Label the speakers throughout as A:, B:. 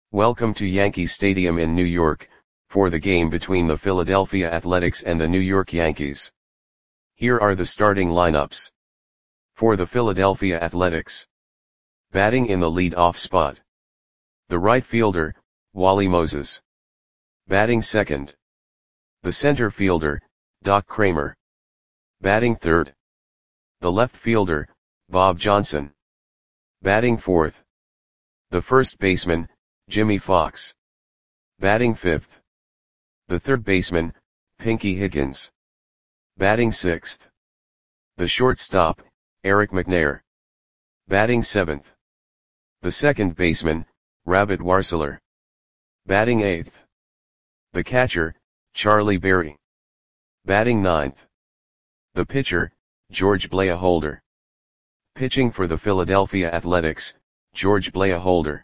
A: Welcome to Yankee Stadium in New York, for the game between the Philadelphia Athletics and the New York Yankees. Here are the starting lineups. For the Philadelphia Athletics. Batting in the lead-off spot. The right fielder, Wally Moses. Batting second. The center fielder, Doc Cramer. Batting third. The left fielder, Bob Johnson. Batting fourth. The first baseman, Jimmie Foxx. Batting fifth. The third baseman, Pinky Higgins. Batting sixth. The shortstop, Eric McNair. Batting seventh. The second baseman, Rabbit Warseler. Batting eighth. The catcher, Charlie Berry. Batting ninth. The pitcher, George Blaholder. Pitching for the Philadelphia Athletics, George Blaholder.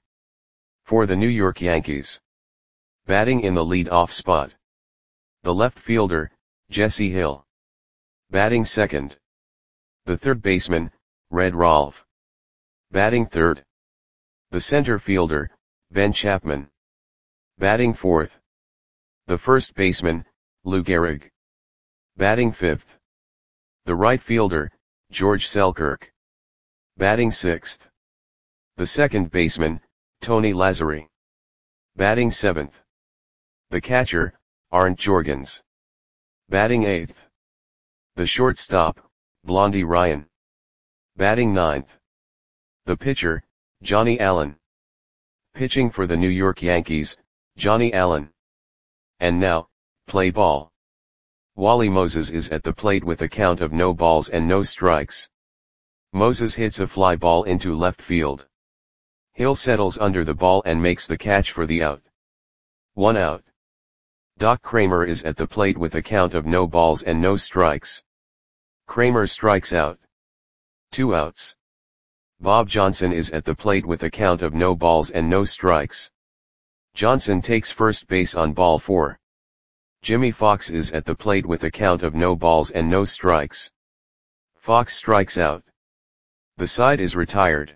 A: For the New York Yankees. Batting in the lead-off spot. The left fielder, Jesse Hill. Batting second. The third baseman, Red Rolfe. Batting third. The center fielder, Ben Chapman. Batting fourth. The first baseman, Lou Gehrig. Batting fifth. The right fielder, George Selkirk. Batting sixth. The second baseman, Tony Lazzeri. Batting seventh. The catcher, Arndt Jorgens. Batting eighth. The shortstop, Blondie Ryan. Batting ninth. The pitcher, Johnny Allen. Pitching for the New York Yankees, Johnny Allen. And now, play ball. Wally Moses is at the plate with a count of no balls and no strikes. Moses hits a fly ball into left field. Hill settles under the ball and makes the catch for the out. 1 out. Doc Cramer is at the plate with a count of no balls and no strikes. Cramer strikes out. 2 outs. Bob Johnson is at the plate with a count of no balls and no strikes. Johnson takes first base on ball 4. Jimmie Foxx is at the plate with a count of no balls and no strikes. Foxx strikes out. The side is retired.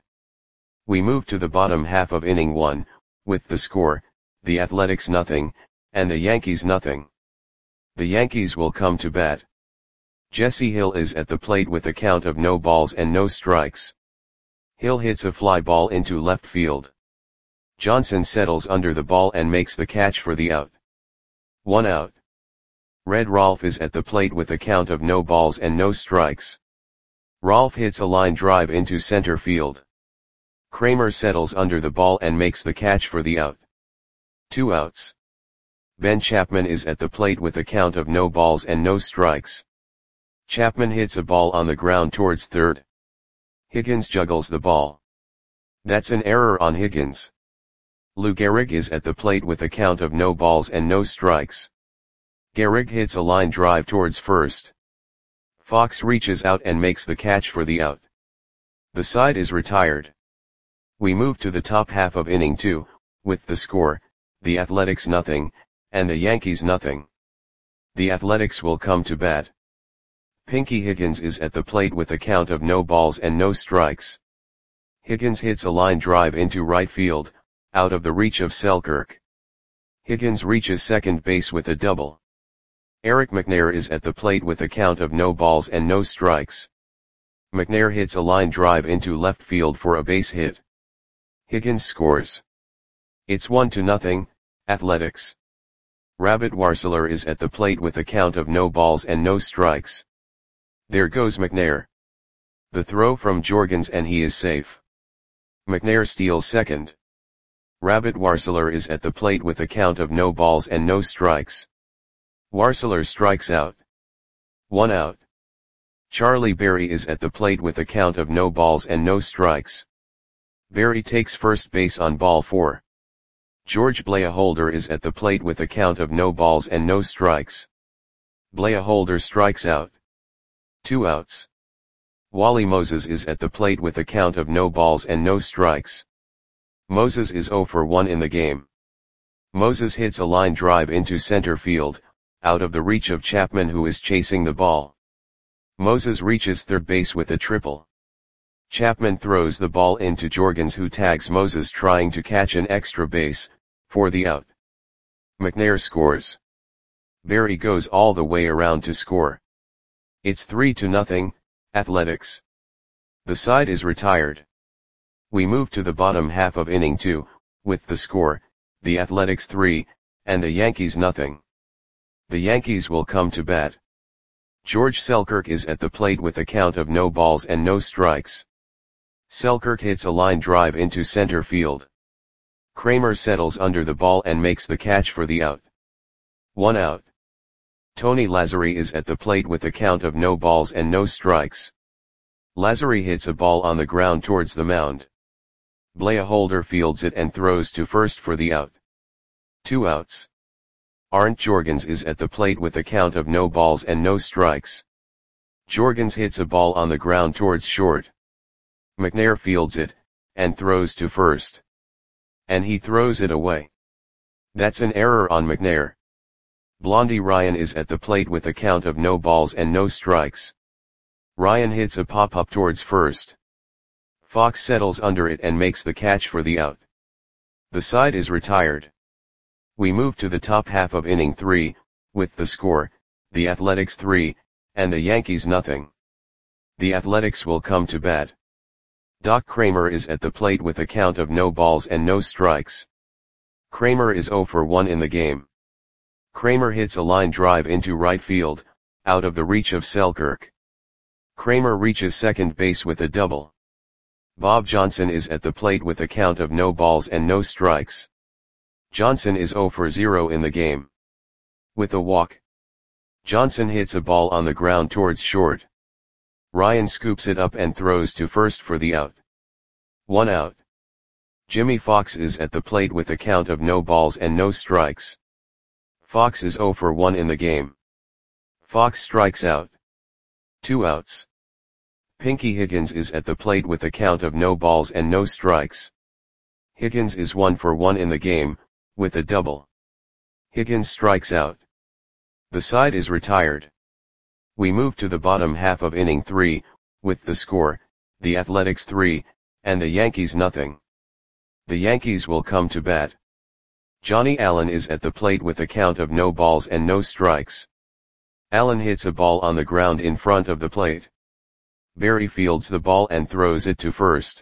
A: We move to the bottom half of inning 1, with the score, the Athletics nothing, and the Yankees nothing. The Yankees will come to bat. Jesse Hill is at the plate with a count of no balls and no strikes. Hill hits a fly ball into left field. Johnson settles under the ball and makes the catch for the out. 1 out. Red Rolfe is at the plate with a count of no balls and no strikes. Rolfe hits a line drive into center field. Cramer settles under the ball and makes the catch for the out. 2 outs. Ben Chapman is at the plate with a count of no balls and no strikes. Chapman hits a ball on the ground towards third. Higgins juggles the ball. That's an error on Higgins. Lou Gehrig is at the plate with a count of no balls and no strikes. Gehrig hits a line drive towards first. Foxx reaches out and makes the catch for the out. The side is retired. We move to the top half of inning 2, with the score, the Athletics nothing, and the Yankees nothing. The Athletics will come to bat. Pinky Higgins is at the plate with a count of no balls and no strikes. Higgins hits a line drive into right field, out of the reach of Selkirk. Higgins reaches second base with a double. Eric McNair is at the plate with a count of no balls and no strikes. McNair hits a line drive into left field for a base hit. Higgins scores. It's 1-0, Athletics. Rabbit Warseler is at the plate with a count of no balls and no strikes. There goes McNair. The throw from Jorgens and he is safe. McNair steals second. Rabbit Warseler is at the plate with a count of no balls and no strikes. Warseler strikes out. 1 out. Charlie Berry is at the plate with a count of no balls and no strikes. Berry takes first base on ball 4. George Blaholder is at the plate with a count of no balls and no strikes. Blaholder strikes out. 2 outs. Wally Moses is at the plate with a count of no balls and no strikes. Moses is 0 for 1 in the game. Moses hits a line drive into center field, out of the reach of Chapman who is chasing the ball. Moses reaches third base with a triple. Chapman throws the ball into Jorgens who tags Moses trying to catch an extra base, for the out. McNair scores. Barry goes all the way around to score. It's 3-0, Athletics. The side is retired. We move to the bottom half of inning 2, with the score, the Athletics 3, and the Yankees nothing. The Yankees will come to bat. George Selkirk is at the plate with a count of no balls and no strikes. Selkirk hits a line drive into center field. Kramer settles under the ball and makes the catch for the out. 1 out. Tony Lazzari is at the plate with a count of no balls and no strikes. Lazzari hits a ball on the ground towards the mound. Blair Holder fields it and throws to first for the out. 2 outs. Arndt Jorgens is at the plate with a count of no balls and no strikes. Jorgens hits a ball on the ground towards short. McNair fields it, and throws to first. And he throws it away. That's an error on McNair. Blondie Ryan is at the plate with a count of no balls and no strikes. Ryan hits a pop-up towards first. Fox settles under it and makes the catch for the out. The side is retired. We move to the top half of inning 3, with the score, the Athletics 3, and the Yankees nothing. The Athletics will come to bat. Doc Kramer is at the plate with a count of no balls and no strikes. Kramer is 0 for 1 in the game. Kramer hits a line drive into right field, out of the reach of Selkirk. Kramer reaches second base with a double. Bob Johnson is at the plate with a count of no balls and no strikes. Johnson is 0 for 0 in the game. With a walk. Johnson hits a ball on the ground towards short. Ryan scoops it up and throws to first for the out. 1 out. Jimmy Fox is at the plate with a count of no balls and no strikes. Fox is 0 for 1 in the game. Fox strikes out. 2 outs. Pinky Higgins is at the plate with a count of no balls and no strikes. Higgins is 1 for 1 in the game, with a double. Higgins strikes out. The side is retired. We move to the bottom half of inning 3, with the score, the Athletics 3, and the Yankees nothing. The Yankees will come to bat. Johnny Allen is at the plate with a count of no balls and no strikes. Allen hits a ball on the ground in front of the plate. Barry fields the ball and throws it to first.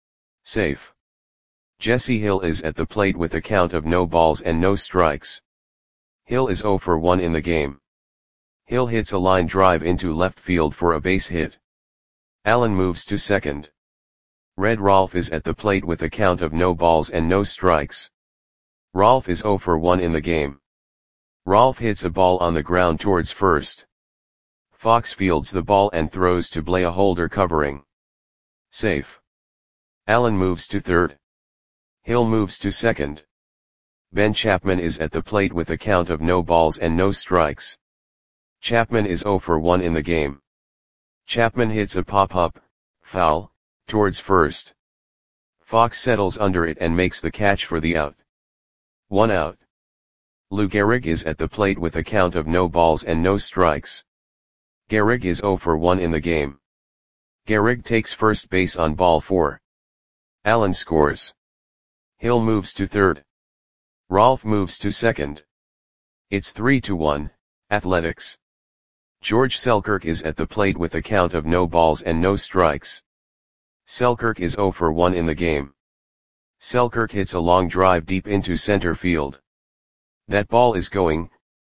A: Safe. Jesse Hill is at the plate with a count of no balls and no strikes. Hill is 0 for 1 in the game. Hill hits a line drive into left field for a base hit. Allen moves to second. Red Rolfe is at the plate with a count of no balls and no strikes. Rolfe is 0 for 1 in the game. Rolfe hits a ball on the ground towards first. Fox fields the ball and throws to Blair Holder covering. Safe. Allen moves to third. Hill moves to second. Ben Chapman is at the plate with a count of no balls and no strikes. Chapman is 0 for 1 in the game. Chapman hits a pop-up, foul, towards first. Fox settles under it and makes the catch for the out. 1 out. Lou Gehrig is at the plate with a count of no balls and no strikes. Gehrig is 0 for 1 in the game. Gehrig takes first base on ball 4. Allen scores. Hill moves to third. Rolfe moves to second. It's 3-1, Athletics. George Selkirk is at the plate with a count of no balls and no strikes. Selkirk is 0 for 1 in the game. Selkirk hits a long drive deep into center field. That ball is gone.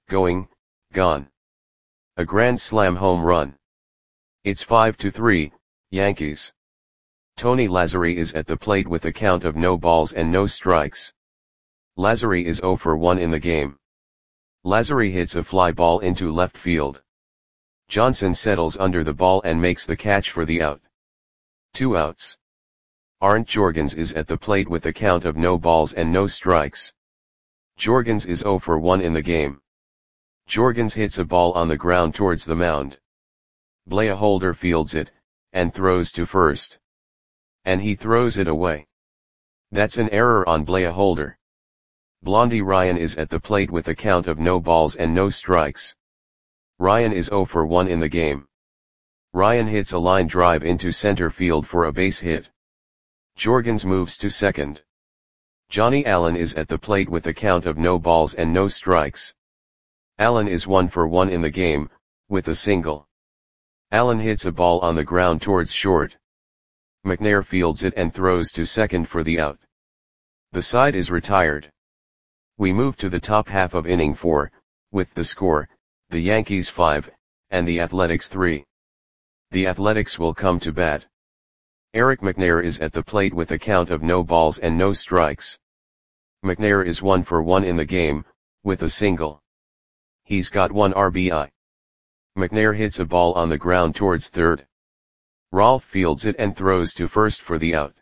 A: A grand slam home run. It's 5-3, Yankees. Tony Lazzari is at the plate with a count of no balls and no strikes. Lazzari is 0 for 1 in the game. Lazzari hits a fly ball into left field. Johnson settles under the ball and makes the catch for the out. 2 outs. Arndt Jorgens is at the plate with a count of no balls and no strikes. Jorgens is 0 for 1 in the game. Jorgens hits a ball on the ground towards the mound. Blair Holder fields it, and throws to first. And he throws it away. That's an error on Blair Holder. Blondie Ryan is at the plate with a count of no balls and no strikes. Ryan is 0 for 1 in the game. Ryan hits a line drive into center field for a base hit. Jorgens moves to second. Johnny Allen is at the plate with a count of no balls and no strikes. Allen is 1 for 1 in the game, with a single. Allen hits a ball on the ground towards short. McNair fields it and throws to second for the out. The side is retired. We move to the top half of inning 4, with the score, the Yankees 5, and the Athletics 3. The Athletics will come to bat. Eric McNair is at the plate with a count of no balls and no strikes. McNair is 1 for 1 in the game, with a single. He's got 1 RBI. McNair hits a ball on the ground towards third. Rolfe fields it and throws to first for the out.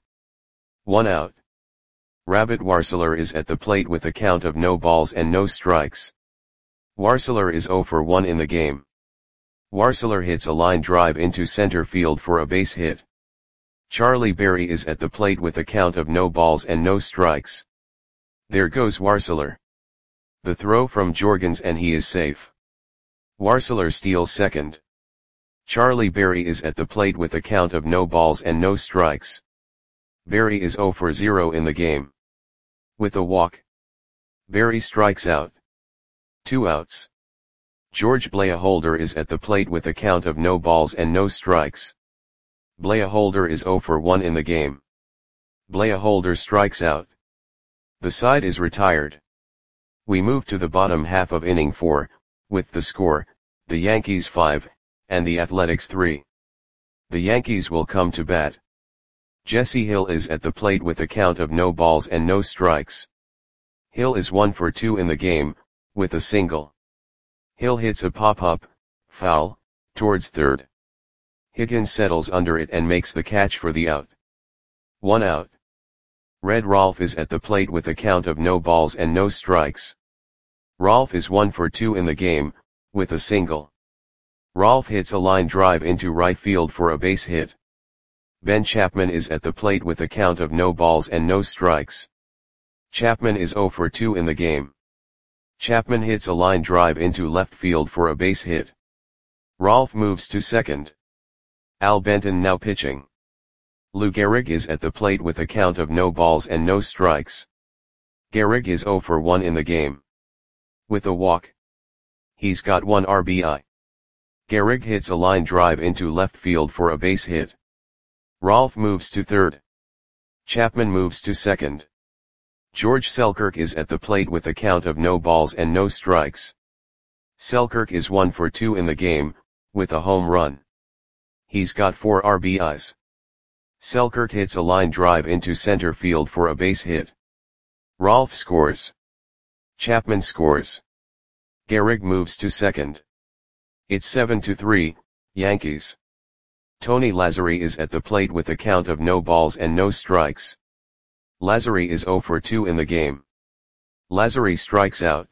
A: 1 out. Rabbit Warseler is at the plate with a count of no balls and no strikes. Warseler is 0 for 1 in the game. Warseler hits a line drive into center field for a base hit. Charlie Berry is at the plate with a count of no balls and no strikes. There goes Warseler. The throw from Jorgens and he is safe. Warseler steals second. Charlie Berry is at the plate with a count of no balls and no strikes. Berry is 0 for 0 in the game. With a walk, Berry strikes out. 2 outs. George Blaholder is at the plate with a count of no balls and no strikes. Blaholder is 0 for 1 in the game. Blaholder strikes out. The side is retired. We move to the bottom half of inning 4, with the score, the Yankees 5, and the Athletics 3. The Yankees will come to bat. Jesse Hill is at the plate with a count of no balls and no strikes. Hill is 1 for 2 in the game, with a single. Hill hits a pop-up, foul, towards third. Higgins settles under it and makes the catch for the out. 1 out. Red Rolfe is at the plate with a count of no balls and no strikes. Rolfe is 1 for 2 in the game, with a single. Rolfe hits a line drive into right field for a base hit. Ben Chapman is at the plate with a count of no balls and no strikes. Chapman is 0 for 2 in the game. Chapman hits a line drive into left field for a base hit. Rolfe moves to second. Al Benton now pitching. Lou Gehrig is at the plate with a count of no balls and no strikes. Gehrig is 0 for 1 in the game. With a walk, he's got 1 RBI. Gehrig hits a line drive into left field for a base hit. Rolfe moves to third. Chapman moves to second. George Selkirk is at the plate with a count of no balls and no strikes. Selkirk is 1 for 2 in the game, with a home run. He's got 4 RBIs. Selkirk hits a line drive into center field for a base hit. Rolfe scores. Chapman scores. Gehrig moves to second. It's 7-3, Yankees. Tony Lazzeri is at the plate with a count of no balls and no strikes. Lazzeri is 0 for 2 in the game. Lazzeri strikes out.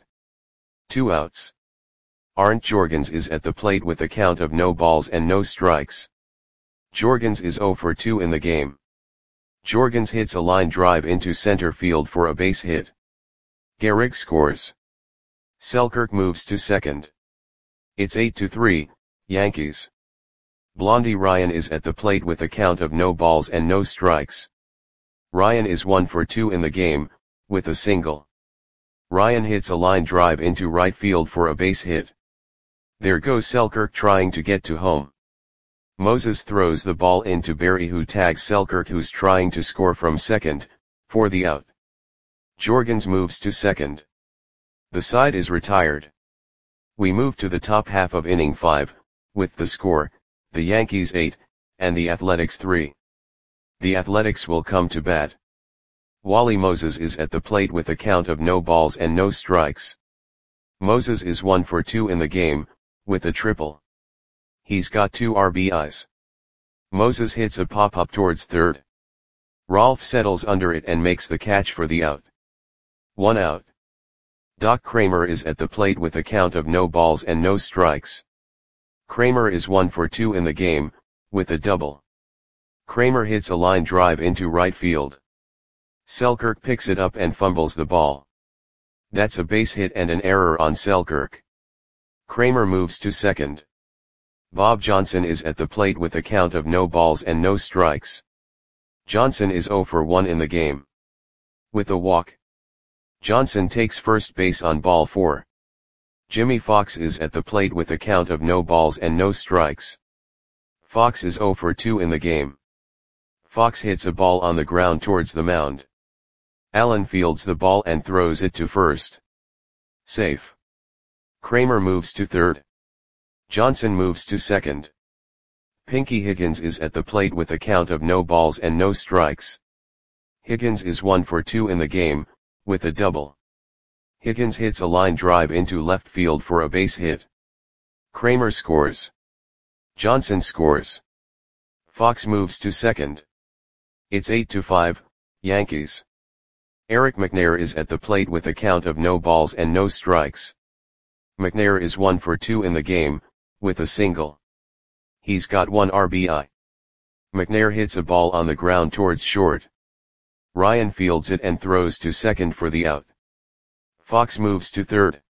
A: 2 outs. Arndt Jorgens is at the plate with a count of no balls and no strikes. Jorgens is 0 for 2 in the game. Jorgens hits a line drive into center field for a base hit. Gehrig scores. Selkirk moves to second. It's 8-3, Yankees. Blondie Ryan is at the plate with a count of no balls and no strikes. Ryan is 1 for 2 in the game, with a single. Ryan hits a line drive into right field for a base hit. There goes Selkirk trying to get to home. Moses throws the ball into Berry, who tags Selkirk, who's trying to score from second, for the out. Jorgens moves to second. The side is retired. We move to the top half of inning 5, with the score, the Yankees 8, and the Athletics 3. The Athletics will come to bat. Wally Moses is at the plate with a count of no balls and no strikes. Moses is 1 for 2 in the game, with a triple. He's got 2 RBIs. Moses hits a pop-up towards third. Rolfe settles under it and makes the catch for the out. 1 out. Doc Kramer is at the plate with a count of no balls and no strikes. Kramer is 1 for 2 in the game, with a double. Kramer hits a line drive into right field. Selkirk picks it up and fumbles the ball. That's a base hit and an error on Selkirk. Kramer moves to second. Bob Johnson is at the plate with a count of no balls and no strikes. Johnson is 0 for 1 in the game. With a walk, Johnson takes first base on ball 4. Jimmy Fox is at the plate with a count of no balls and no strikes. Fox is 0 for 2 in the game. Fox hits a ball on the ground towards the mound. Allen fields the ball and throws it to first. Safe. Kramer moves to third. Johnson moves to second. Pinky Higgins is at the plate with a count of no balls and no strikes. Higgins is 1 for 2 in the game, with a double. Higgins hits a line drive into left field for a base hit. Kramer scores. Johnson scores. Fox moves to second. It's 8-5, Yankees. Eric McNair is at the plate with a count of no balls and no strikes. McNair is 1 for 2 in the game, with a single. He's got 1 RBI. McNair hits a ball on the ground towards short. Ryan fields it and throws to second for the out. Fox moves to third.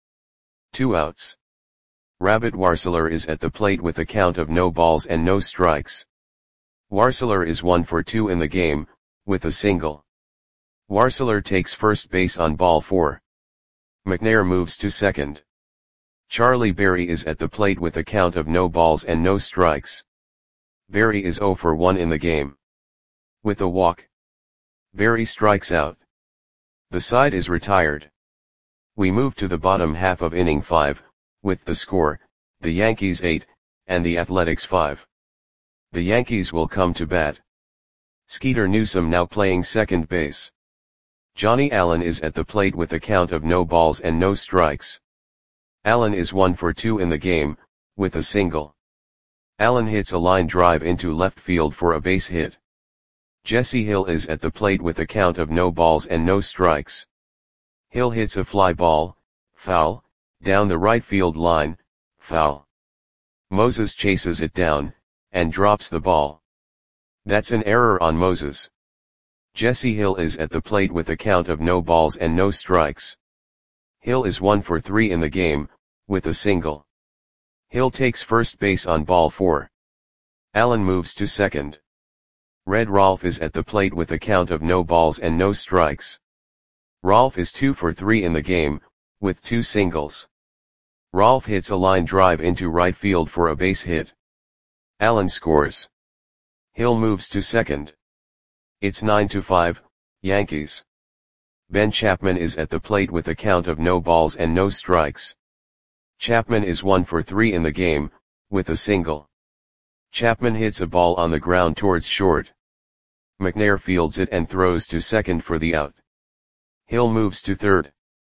A: 2 outs. Rabbit Warseler is at the plate with a count of no balls and no strikes. Warseler is 1 for 2 in the game, with a single. Warseler takes first base on ball 4. McNair moves to second. Charlie Berry is at the plate with a count of no balls and no strikes. Berry is 0 for 1 in the game. With a walk, Berry strikes out. The side is retired. We move to the bottom half of inning 5, with the score, the Yankees 8, and the Athletics 5. The Yankees will come to bat. Skeeter Newsom now playing second base. Johnny Allen is at the plate with a count of no balls and no strikes. Allen is 1 for 2 in the game, with a single. Allen hits a line drive into left field for a base hit. Jesse Hill is at the plate with a count of no balls and no strikes. Hill hits a fly ball, foul, down the right field line, foul. Moses chases it down, and drops the ball. That's an error on Moses. Jesse Hill is at the plate with a count of no balls and no strikes. Hill is 1 for 3 in the game, with a single. Hill takes first base on ball 4. Allen moves to second. Red Rolfe is at the plate with a count of no balls and no strikes. Rolfe is 2 for 3 in the game, with 2 singles. Rolfe hits a line drive into right field for a base hit. Allen scores. Hill moves to second. It's 9-5, Yankees. Ben Chapman is at the plate with a count of no balls and no strikes. Chapman is 1 for 3 in the game, with a single. Chapman hits a ball on the ground towards short. McNair fields it and throws to second for the out. Hill moves to third.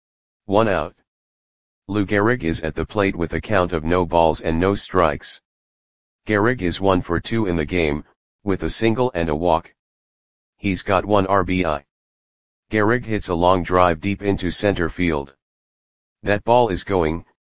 A: 1 out. Lou Gehrig is at the plate with a count of no balls and no strikes. Gehrig is 1 for 2 in the game, with a single and a walk. He's got 1 RBI. Gehrig hits a long drive deep into center field. That ball is gone.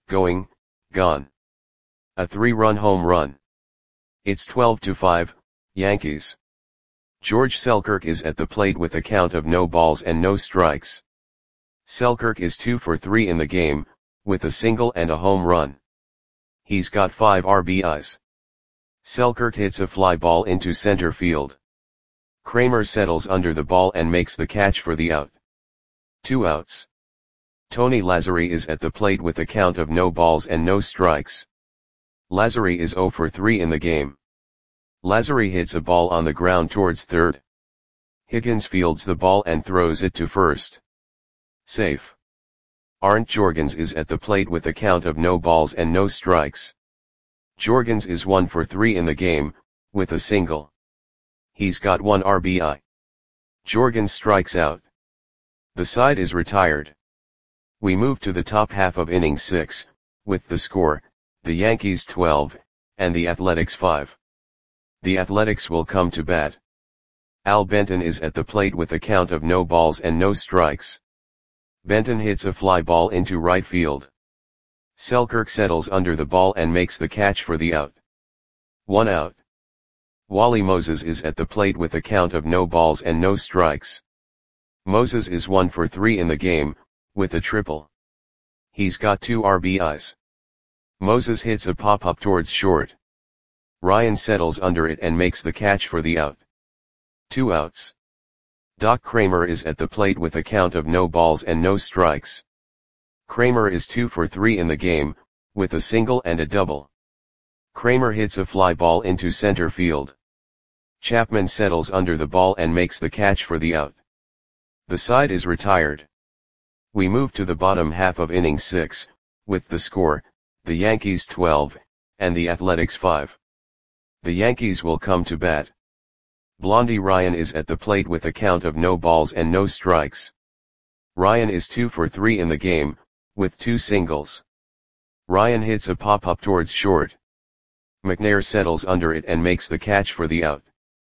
A: A 3-run home run. It's 12-5, Yankees. George Selkirk is at the plate with a count of no balls and no strikes. Selkirk is 2 for 3 in the game, with a single and a home run. He's got 5 RBIs. Selkirk hits a fly ball into center field. Kramer settles under the ball and makes the catch for the out. 2 outs. Tony Lazzeri is at the plate with a count of no balls and no strikes. Lazzeri is 0 for 3 in the game. Lazzeri hits a ball on the ground towards third. Higgins fields the ball and throws it to first. Safe. Arndt Jorgens is at the plate with a count of no balls and no strikes. Jorgens is 1 for 3 in the game, with a single. He's got 1 RBI. Jorgens strikes out. The side is retired. We move to the top half of inning 6, with the score, the Yankees 12, and the Athletics 5. The Athletics will come to bat. Al Benton is at the plate with a count of no balls and no strikes. Benton hits a fly ball into right field. Selkirk settles under the ball and makes the catch for the out. 1 out. Wally Moses is at the plate with a count of no balls and no strikes. Moses is 1 for 3 in the game, with a triple. He's got 2 RBIs. Moses hits a pop-up towards short. Ryan settles under it and makes the catch for the out. 2 outs. Doc Kramer is at the plate with a count of no balls and no strikes. Kramer is 2 for 3 in the game, with a single and a double. Kramer hits a fly ball into center field. Chapman settles under the ball and makes the catch for the out. The side is retired. We move to the bottom half of inning 6, with the score, the Yankees 12, and the Athletics 5. The Yankees will come to bat. Blondie Ryan is at the plate with a count of no balls and no strikes. Ryan is 2 for 3 in the game, with 2 singles. Ryan hits a pop-up towards short. McNair settles under it and makes the catch for the out.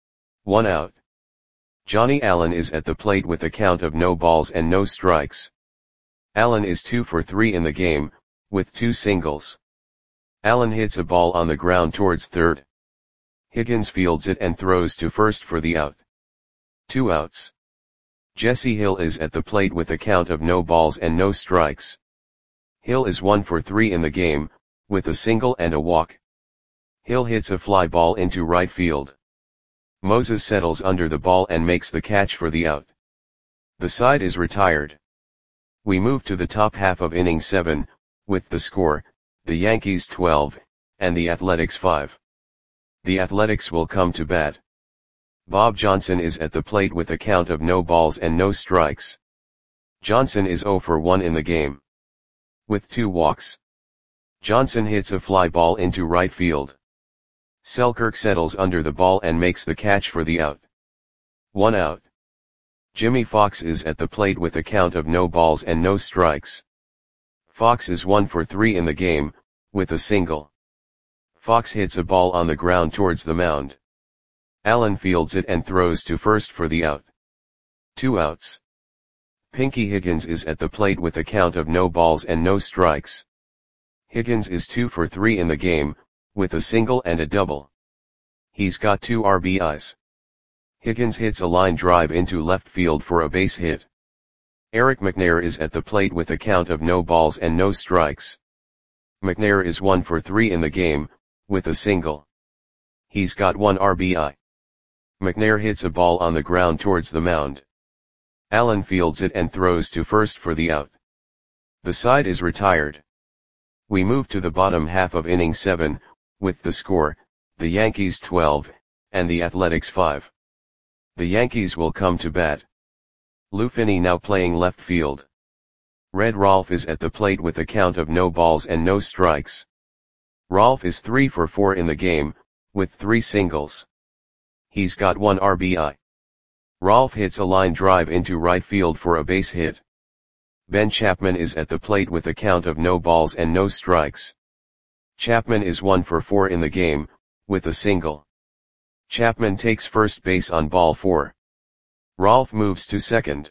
A: 1 out. Johnny Allen is at the plate with a count of no balls and no strikes. Allen is 2 for 3 in the game, with 2 singles. Allen hits a ball on the ground towards third. Higgins fields it and throws to first for the out. 2 outs. Jesse Hill is at the plate with a count of no balls and no strikes. Hill is 1 for 3 in the game, with a single and a walk. Hill hits a fly ball into right field. Moses settles under the ball and makes the catch for the out. The side is retired. We move to the top half of inning 7, with the score, the Yankees 12, and the Athletics 5. The Athletics will come to bat. Bob Johnson is at the plate with a count of no balls and no strikes. Johnson is 0 for 1 in the game, with 2 walks. Johnson hits a fly ball into right field. Selkirk settles under the ball and makes the catch for the out. 1 out. Jimmy Fox is at the plate with a count of no balls and no strikes. Fox is 1 for 3 in the game, with a single. Fox hits a ball on the ground towards the mound. Allen fields it and throws to first for the out. 2 outs. Pinky Higgins is at the plate with a count of no balls and no strikes. Higgins is 2 for 3 in the game, with a single and a double. He's got 2 RBIs. Higgins hits a line drive into left field for a base hit. Eric McNair is at the plate with a count of no balls and no strikes. McNair is 1 for 3 in the game, with a single. He's got 1 RBI. McNair hits a ball on the ground towards the mound. Allen fields it and throws to first for the out. The side is retired. We move to the bottom half of inning 7, with the score, the Yankees 12, and the Athletics 5. The Yankees will come to bat. Lou Finney now playing left field. Red Rolfe is at the plate with a count of no balls and no strikes. Rolfe is 3 for 4 in the game, with 3 singles. He's got 1 RBI. Rolfe hits a line drive into right field for a base hit. Ben Chapman is at the plate with a count of no balls and no strikes. Chapman is 1 for 4 in the game, with a single. Chapman takes first base on ball 4. Rolfe moves to second.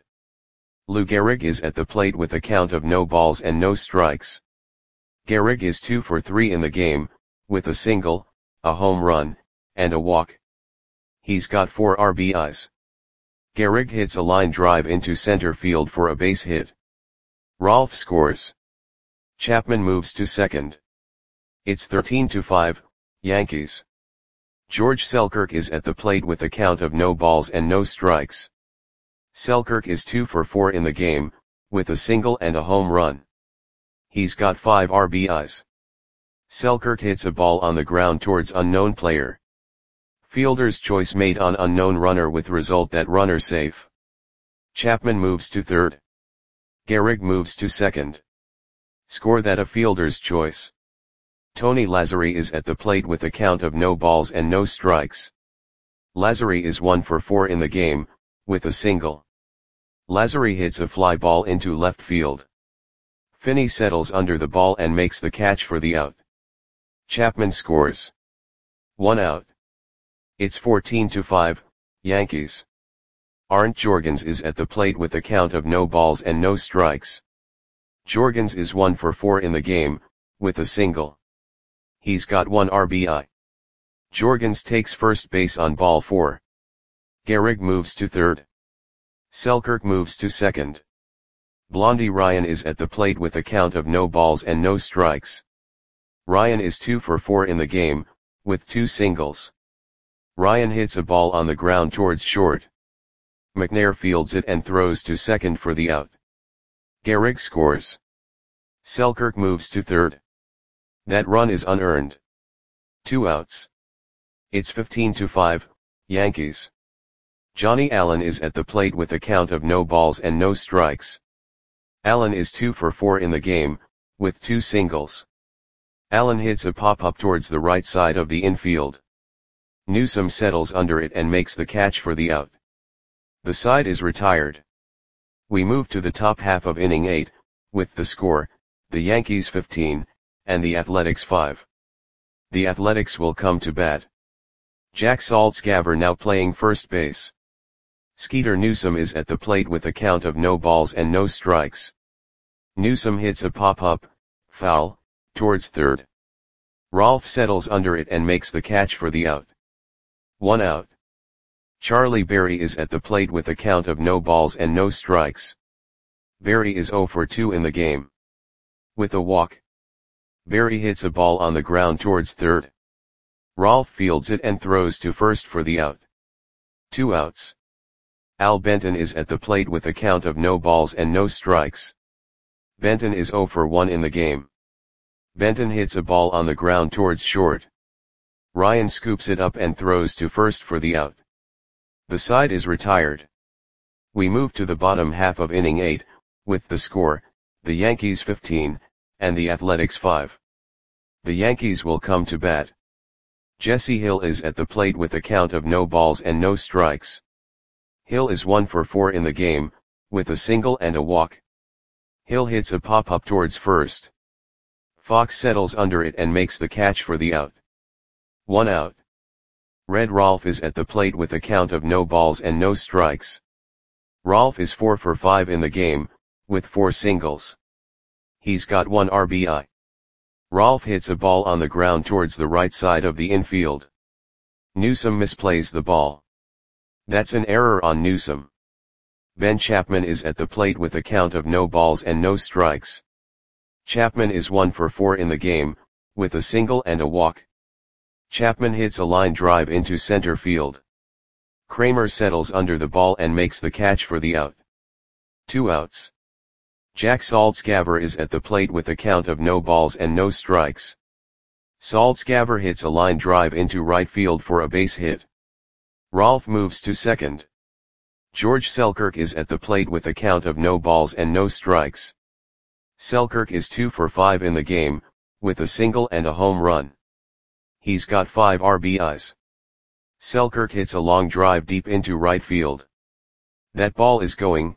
A: Lou Gehrig is at the plate with a count of no balls and no strikes. Gehrig is 2 for 3 in the game, with a single, a home run, and a walk. He's got 4 RBIs. Gehrig hits a line drive into center field for a base hit. Rolfe scores. Chapman moves to second. It's 13-5, Yankees. George Selkirk is at the plate with a count of no balls and no strikes. Selkirk is 2 for 4 in the game, with a single and a home run. He's got 5 RBIs. Selkirk hits a ball on the ground towards unknown player. Fielder's choice made on unknown runner with result that runner safe. Chapman moves to third. Gehrig moves to second. Score that a fielder's choice. Tony Lazzari is at the plate with a count of no balls and no strikes. Lazzari is 1 for 4 in the game, with a single. Lazzari hits a fly ball into left field. Finney settles under the ball and makes the catch for the out. Chapman scores. 1 out. It's 14-5, Yankees. Arndt Jorgens is at the plate with a count of no balls and no strikes. Jorgens is 1 for 4 in the game, with a single. He's got 1 RBI. Jorgens takes first base on ball 4. Gehrig moves to third. Selkirk moves to second. Blondie Ryan is at the plate with a count of no balls and no strikes. Ryan is 2 for 4 in the game, with 2 singles. Ryan hits a ball on the ground towards short. McNair fields it and throws to second for the out. Gehrig scores. Selkirk moves to third. That run is unearned. 2 outs. It's 15-5, Yankees. Johnny Allen is at the plate with a count of no balls and no strikes. Allen is 2 for 4 in the game, with 2 singles. Allen hits a pop-up towards the right side of the infield. Newsome settles under it and makes the catch for the out. The side is retired. We move to the top half of inning 8, with the score, the Yankees 15, and the Athletics 5. The Athletics will come to bat. Jack Saltzgaver now playing first base. Skeeter Newsome is at the plate with a count of no balls and no strikes. Newsome hits a pop-up, foul, towards third. Rolfe settles under it and makes the catch for the out. 1 out. Charlie Berry is at the plate with a count of no balls and no strikes. Berry is 0 for 2 in the game. With a walk. Berry hits a ball on the ground towards third. Rolfe fields it and throws to first for the out. 2 outs. Al Benton is at the plate with a count of no balls and no strikes. Benton is 0 for 1 in the game. Benton hits a ball on the ground towards short. Ryan scoops it up and throws to first for the out. The side is retired. We move to the bottom half of inning 8, with the score, the Yankees 15, and the Athletics 5. The Yankees will come to bat. Jesse Hill is at the plate with a count of no balls and no strikes. Hill is 1 for 4 in the game, with a single and a walk. Hill hits a pop-up towards first. Fox settles under it and makes the catch for the out. 1 out. Red Rolfe is at the plate with a count of no balls and no strikes. Rolfe is 4 for 5 in the game, with 4 singles. He's got 1 RBI. Rolfe hits a ball on the ground towards the right side of the infield. Newsome misplays the ball. That's an error on Newsome. Ben Chapman is at the plate with a count of no balls and no strikes. Chapman is 1 for 4 in the game, with a single and a walk. Chapman hits a line drive into center field. Kramer settles under the ball and makes the catch for the out. 2 outs. Jack Saltzgaver is at the plate with a count of no balls and no strikes. Saltzgaver hits a line drive into right field for a base hit. Rolfe moves to second. George Selkirk is at the plate with a count of no balls and no strikes. Selkirk is 2 for 5 in the game, with a single and a home run. He's got 5 RBIs. Selkirk hits a long drive deep into right field. That ball is gone.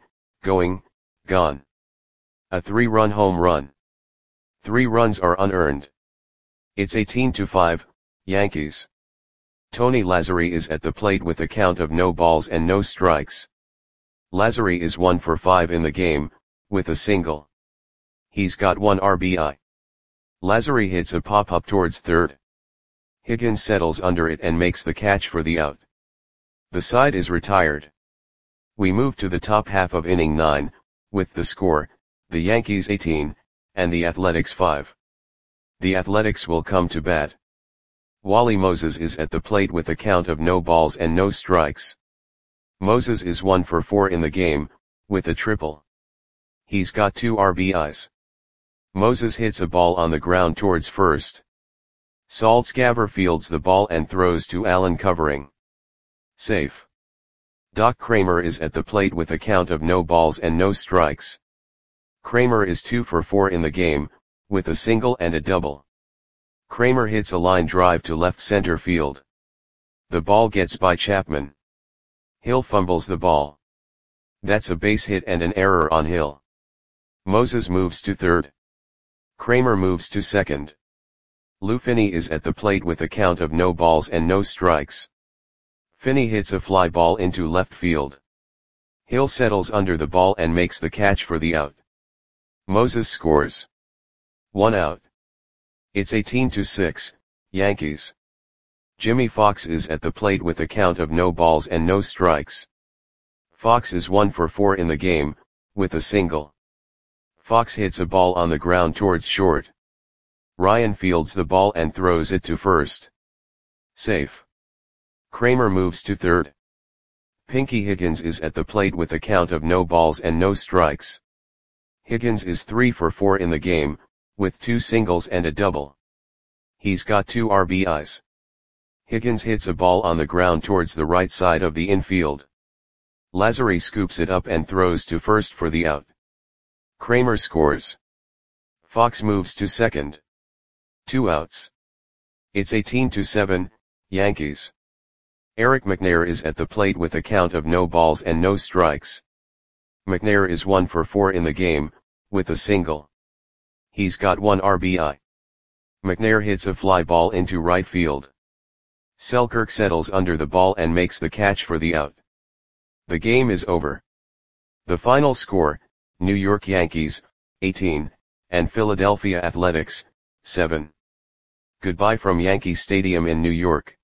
A: A 3-run home run. 3 runs are unearned. It's 18-5, Yankees. Tony Lazzeri is at the plate with a count of no balls and no strikes. Lazzeri is 1 for 5 in the game, with a single. He's got 1 RBI. Lazzeri hits a pop-up towards third. Higgins settles under it and makes the catch for the out. The side is retired. We move to the top half of inning 9, with the score, the Yankees 18, and the Athletics 5. The Athletics will come to bat. Wally Moses is at the plate with a count of no balls and no strikes. Moses is 1 for 4 in the game, with a triple. He's got 2 RBIs. Moses hits a ball on the ground towards first. Saltzgaver fields the ball and throws to Allen covering. Safe. Doc Kramer is at the plate with a count of no balls and no strikes. Kramer is 2 for 4 in the game, with a single and a double. Kramer hits a line drive to left center field. The ball gets by Chapman. Hill fumbles the ball. That's a base hit and an error on Hill. Moses moves to third. Kramer moves to second. Lou Finney is at the plate with a count of no balls and no strikes. Finney hits a fly ball into left field. Hill settles under the ball and makes the catch for the out. Moses scores. 1 out. It's 18-6, Yankees. Jimmy Fox is at the plate with a count of no balls and no strikes. Fox is 1 for 4 in the game, with a single. Fox hits a ball on the ground towards short. Ryan fields the ball and throws it to first. Safe. Kramer moves to third. Pinky Higgins is at the plate with a count of no balls and no strikes. Higgins is 3 for 4 in the game, with 2 singles and a double. He's got 2 RBIs. Higgins hits a ball on the ground towards the right side of the infield. Lazary scoops it up and throws to first for the out. Kramer scores. Fox moves to second. 2 outs. It's 18-7, Yankees. Eric McNair is at the plate with a count of no balls and no strikes. McNair is 1 for 4 in the game, with a single. He's got 1 RBI. McNair hits a fly ball into right field. Selkirk settles under the ball and makes the catch for the out. The game is over. The final score, New York Yankees, 18, and Philadelphia Athletics, 7. Goodbye from Yankee Stadium in New York.